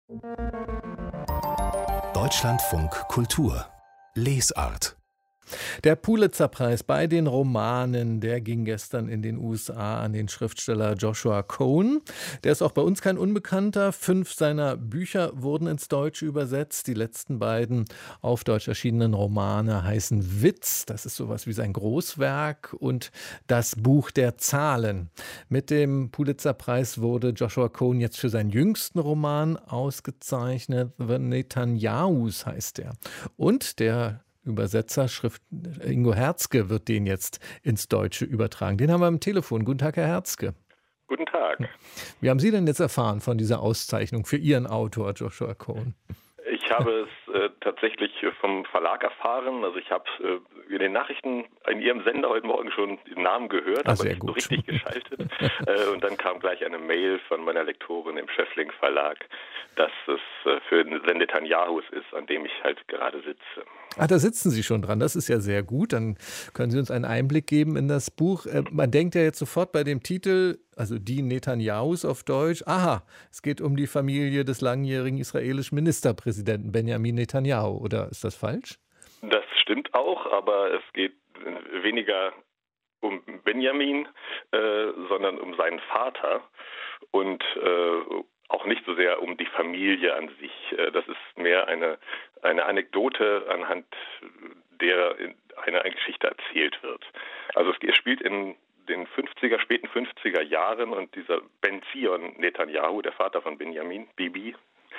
Deutschlandfunk Kultur Lesart. Der Pulitzer-Preis bei den Romanen, der ging gestern in den USA an den Schriftsteller Joshua Cohen. Der ist auch bei uns kein Unbekannter. 5 seiner Bücher wurden ins Deutsche übersetzt. Die letzten beiden auf Deutsch erschienenen Romane heißen Witz, das ist sowas wie sein Großwerk, und Das Buch der Zahlen. Mit dem Pulitzer-Preis wurde Joshua Cohen jetzt für seinen jüngsten Roman ausgezeichnet. The Netanyahus heißt er. Und der Übersetzer, Ingo Herzke, wird den jetzt ins Deutsche übertragen. Den haben wir am Telefon. Guten Tag, Herr Herzke. Guten Tag. Wie haben Sie denn jetzt erfahren von dieser Auszeichnung für Ihren Autor Joshua Cohen? Ich habe es tatsächlich vom Verlag erfahren. Also ich habe in den Nachrichten in Ihrem Sender heute Morgen schon den Namen gehört, aber nicht so richtig geschaltet. Und dann kam gleich eine Mail von meiner Lektorin im Scheffling Verlag, dass es für The Netanyahus ist, an dem ich halt gerade sitze. Ach, da sitzen Sie schon dran. Das ist ja sehr gut. Dann können Sie uns einen Einblick geben in das Buch. Man denkt ja jetzt sofort bei dem Titel, also die Netanyahus auf Deutsch, aha, es geht um die Familie des langjährigen israelischen Ministerpräsidenten Benjamin Netanyahu. Oder ist das falsch? Das stimmt auch, aber es geht weniger um Benjamin, sondern um seinen Vater und auch nicht so sehr um die Familie an sich. Das ist mehr eine Anekdote, anhand der eine Geschichte erzählt wird. Also es spielt in den späten 50er Jahren, und dieser Ben Zion Netanyahu, der Vater von Benjamin, Bibi,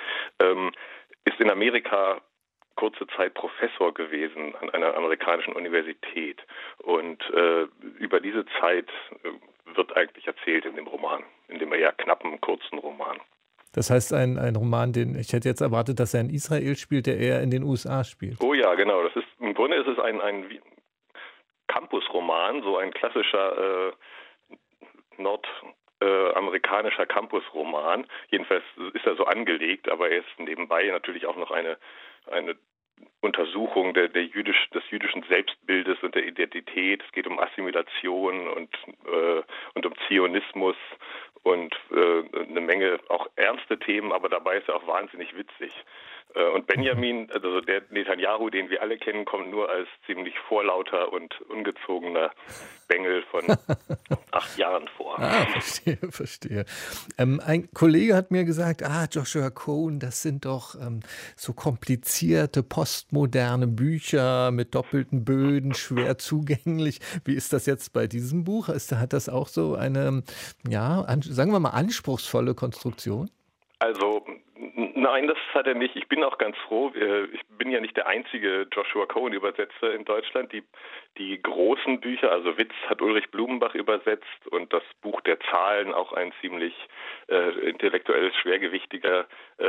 ist in Amerika kurze Zeit Professor gewesen an einer amerikanischen Universität. Und über diese Zeit wird eigentlich erzählt in dem Roman, in dem eher knappen, kurzen Roman. Das heißt, ein Roman, den ich hätte jetzt erwartet, dass er in Israel spielt, der eher in den USA spielt. Oh ja, genau. Im Grunde ist es ein Campusroman, so ein klassischer nordamerikanischer Campusroman. Jedenfalls ist er so angelegt, aber er ist nebenbei natürlich auch noch eine Untersuchung des jüdischen Selbstbildes und der Identität. Es geht um Assimilation und um Zionismus und eine Menge auch ernste Themen, aber dabei ist er auch wahnsinnig witzig. Und Benjamin, also der Netanyahu, den wir alle kennen, kommt nur als ziemlich vorlauter und ungezogener Bengel von 8 Jahren vor. Verstehe. Ein Kollege hat mir gesagt, Joshua Cohen, das sind doch so komplizierte, postmoderne Bücher mit doppelten Böden, schwer zugänglich. Wie ist das jetzt bei diesem Buch? Hat das auch so eine, sagen wir mal, anspruchsvolle Konstruktion? Also nein, das hat er nicht. Ich bin auch ganz froh. Ich bin ja nicht der einzige Joshua Cohen-Übersetzer in Deutschland. Die großen Bücher, also Witz hat Ulrich Blumenbach übersetzt, und das Buch der Zahlen, auch ein ziemlich intellektuell schwergewichtiger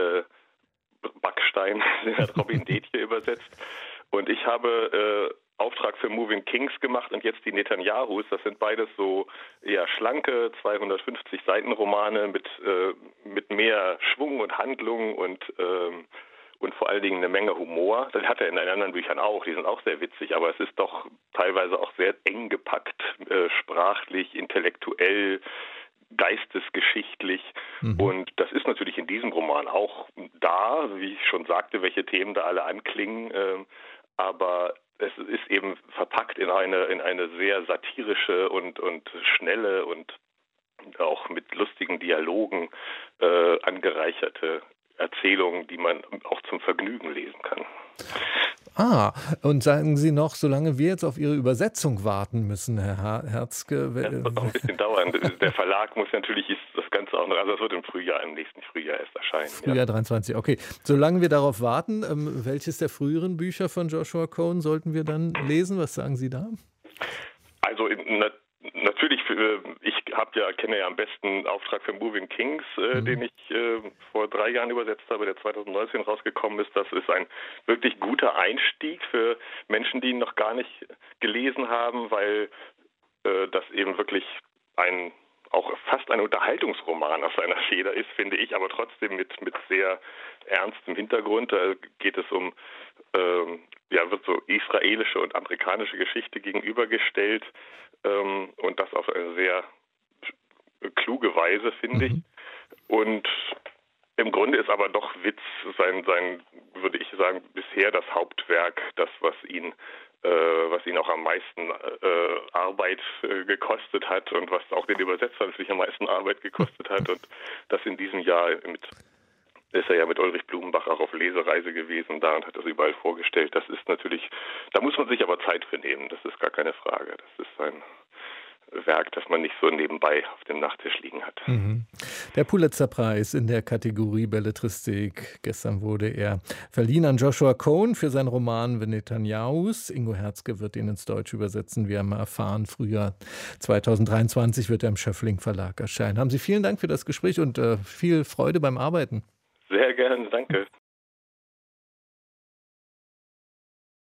Backstein, den hat Robin Detje übersetzt. Und ich habe Auftrag für Moving Kings gemacht und jetzt die Netanyahus. Das sind beides so eher schlanke 250 Seiten Romane mit mehr Schwung und Handlung und vor allen Dingen eine Menge Humor. Das hat er in den anderen Büchern auch. Die sind auch sehr witzig, aber es ist doch teilweise auch sehr eng gepackt, sprachlich, intellektuell, geistesgeschichtlich. Und das ist natürlich in diesem Roman auch da, wie ich schon sagte, welche Themen da alle anklingen. Aber es ist eben verpackt in eine sehr satirische und schnelle und auch mit lustigen Dialogen angereicherte Erzählung, die man auch zum Vergnügen lesen kann. Und sagen Sie noch, solange wir jetzt auf Ihre Übersetzung warten müssen, Herr Herzke. Das wird noch ein bisschen dauern. Der Verlag muss natürlich das Ganze auch noch, also es wird im nächsten Frühjahr erst erscheinen. Frühjahr 23, okay. Solange wir darauf warten, welches der früheren Bücher von Joshua Cohen sollten wir dann lesen? Was sagen Sie da? Also natürlich, ich kenne ja am besten Auftrag für Moving Kings, den ich vor 3 Jahren übersetzt habe, der 2019 rausgekommen ist. Das ist ein wirklich guter Einstieg für Menschen, die ihn noch gar nicht gelesen haben, weil das eben wirklich auch fast ein Unterhaltungsroman aus seiner Feder ist, finde ich, aber trotzdem mit sehr ernstem Hintergrund. Da geht es wird so israelische und amerikanische Geschichte gegenübergestellt, und das auf eine sehr kluge Weise, finde ich. Und Im Grunde ist aber doch Witz sein, würde ich sagen, bisher das Hauptwerk, das, was ihn auch am meisten Arbeit gekostet hat und was auch den Übersetzer natürlich am meisten Arbeit gekostet hat. Und das in diesem Jahr ist er ja mit Ulrich Blumenbach auch auf Lesereise gewesen da und hat das überall vorgestellt. Das ist natürlich, da muss man sich aber Zeit für nehmen, das ist gar keine Frage. Das ist ein Werk, das man nicht so nebenbei auf dem Nachttisch liegen hat. Der Pulitzer-Preis in der Kategorie Belletristik. Gestern wurde er verliehen an Joshua Cohen für seinen Roman The Netanyahus. Ingo Herzke wird ihn ins Deutsche übersetzen. Wir haben erfahren, Frühjahr 2023 wird er im Schöffling Verlag erscheinen. Haben Sie vielen Dank für das Gespräch und viel Freude beim Arbeiten. Sehr gerne, danke.